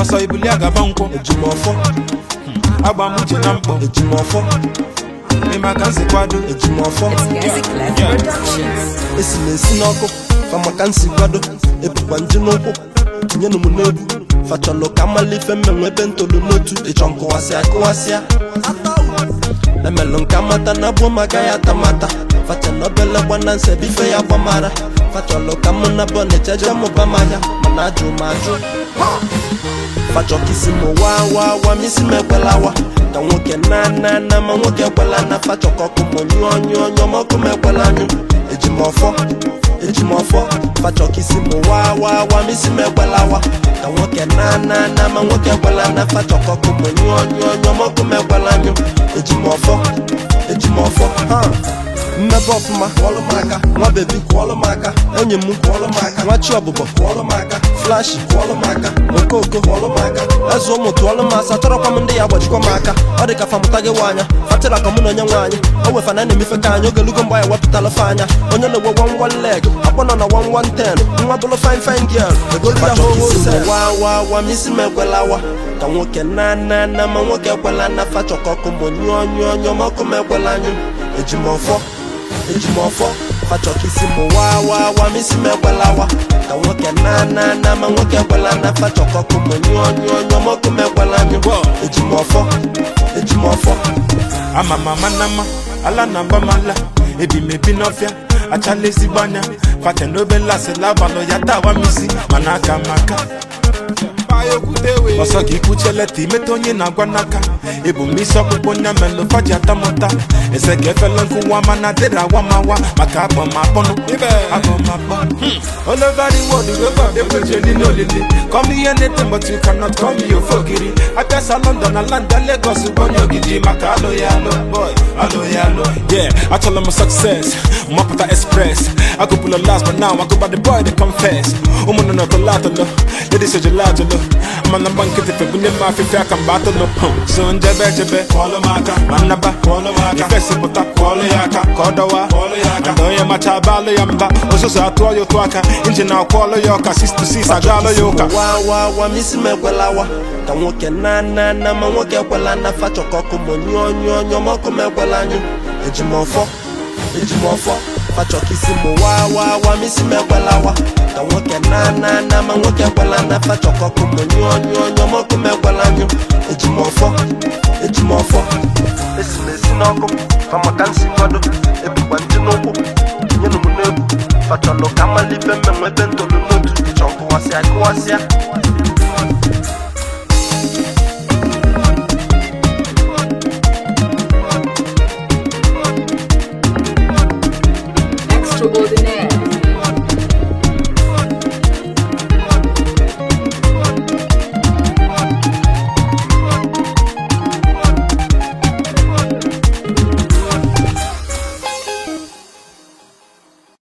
ọsọ ibuli agaba nkwụ ejimọfọ agba m uche na mkpọ ejimọfọ ịma ka nsi kwado ejimọfọ esila esi n'ọkụ famaka nsi kwado ebukwa nji n'ụkwụ tinyenu m n'ebu fachọlụ ka mmalife mmenwe ebe ntolu n'otu ịchọ nkụwasịa emelụ nka mata na bụ maka ya tamata facha n'obele gbana nse bife ya gbamara fachọlụ ka mụ na bọ na-echeje mụba manya mana ajụ m ajụ fachọ kisi m wa misi m ekwelawa ka nwoke na ma nwoke ekwela na fachọ ka ọkụ m nyụọ mọkụ m ekwela anyụ ejimọfọ fachọ kisi m wa misi m ekwelawa ka nwoke na ma nwoke ekwela na fachọ ka ọkụ m nyụọ mọkụ m ekwela anyụ ejimọfọ mmebe ọfụma kwọlụ m aka nwa bebi kwọlụ m aka enyi m kwọlụ m aka nwa chi ọbụbọ kwọlụ m aka flashi kwọlụ m aka okoko kwọlụ m aka eze ụmụ tụọlụ m asa chọrọkwa m ndị ya agbajikwa m aka ọ dị ka famụta gị nwaanya fatịra ka mụ na onye nwaanyị o wefana na-emefe ka anyị ogelugo mgbe anyị wepụtala fe anya onye na-egwe one leg akpọ nọ na 110 nwa bụlụ fine girl egolu ya wa misi m ekwelawa ka nwoke na ma nwoke ekwela na fachọ ka ọkụ m nyụọ mọkụ m ekwela anyụ ejimọfọ fachọ kisi m wa misi m ekwelawa ka nwoke na ma nwoke ekwela na fachọ ka ọkụ m nyụọ mọkụ m ekwela anyụ ejimọfọ ama mama nama ala na mbamala ebimebi n'ọfịa achala ezigbo anya fate n'obela selabalụ ya tawa misi mana aka maka ọsọ gị kwucheleta imeta onye na-agwa n'aka ebumisi ọkpụkpụ nya melụ faji atamụta eze ka efele nkụwa mana dịrị awamawa maka agbamapọnụ all over the world they put you in olili call me anything but you cannot call me ofogiri abịasa London na land Lagos bonye ogidi maka alo ya alo yeah achọla m success mapụta express I go pull a last but now I go by the boy they confess ụmụnụ na tolatolo ladies ejolajolo mana mba nkịtị febunye m afịfị aka mgbe atụlụ so njebe kwọlụ m aka manaba ifesipụta kwọlụ ya aka ka ọ dọwa na onye macha abalụ ya mba ososo atụọ ya otu aka injin akwọlụ ya ọka 6-6 agalụ ya ụka wa misi m ekwelawa ka nwoke na ma nwoke ekwela na fachọ ka ọkụ m nyụọ mọkụ m ekwela anyụ ejimọfọ fachọ kisi m wa misi m ekwelawa ka nwoke na ma nwoke ekwela na fachọ ka ọkụ m nyụọ mọkụ m ekwela anyụ ejimọfọ esila esi n'ọkụ famaka nsi kwado ebukwa nji n'ụkwụ tinyenu m n'ebu fachọlụ ka mmalife mmenwe ebe ntolu n'otu ịchọ nkụwasịa